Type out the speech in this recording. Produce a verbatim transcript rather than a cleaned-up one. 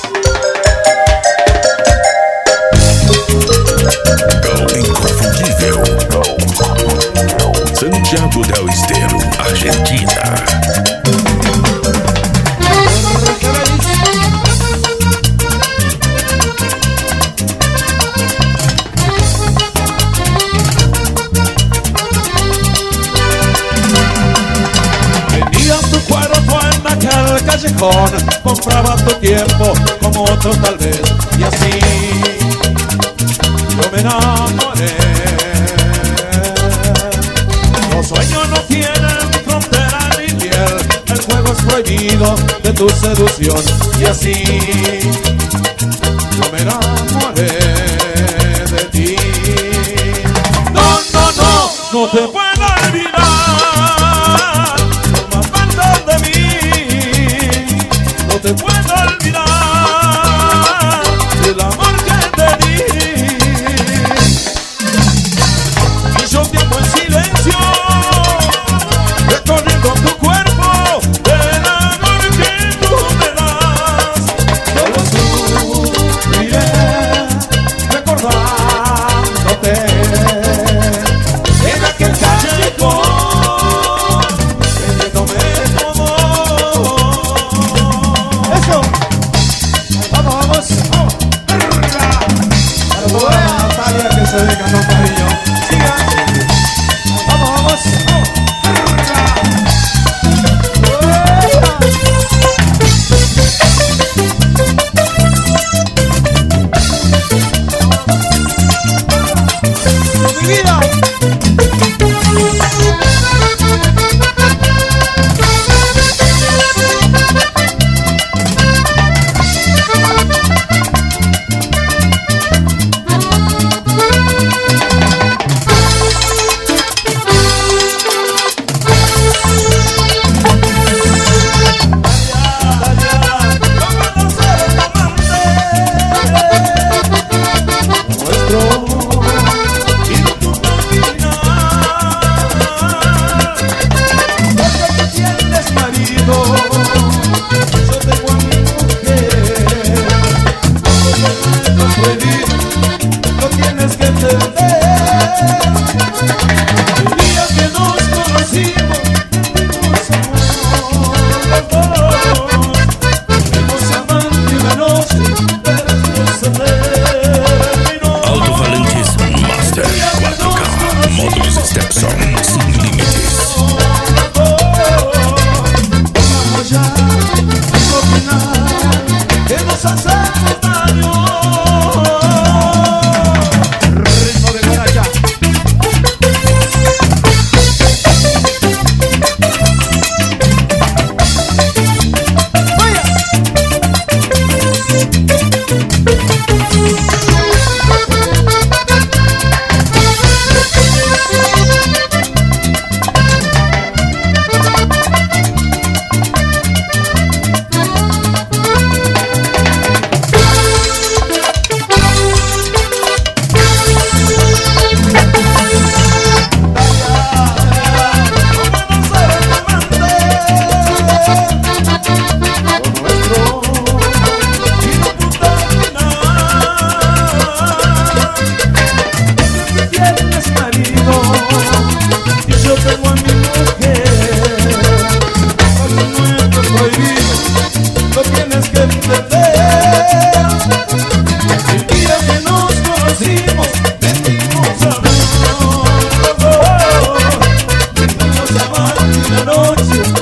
Santiago del Estero, Argentina. Vendías tu cuerpo en aquel callejón, comprabas tu tiempo como otros tal vez, y así yo me enamoré. Los sueños no tienen frontera ni piel, el juego es prohibido de tu seducción, y así yo me enamoré de ti. No, no, no, no te puedo olvidar, formas parte de mí. No te puedo olvidar el amor que te di. Y yo tiempo en silencio, recorriendo tu cuerpo, el amor que tú me das. Solo sufriré recordándote en aquel callejón, vendiéndome todo. Eso. Vamos, vamos. Para toda Natalia que se dedica con cariño. Siga. Vamos, vamos. Mi vida. Alto-falantes Master cuatro K, módulos Stepson sin límites. Vamos ya a opinar que nos hacemos daño. Ritmo de guaracha. Noche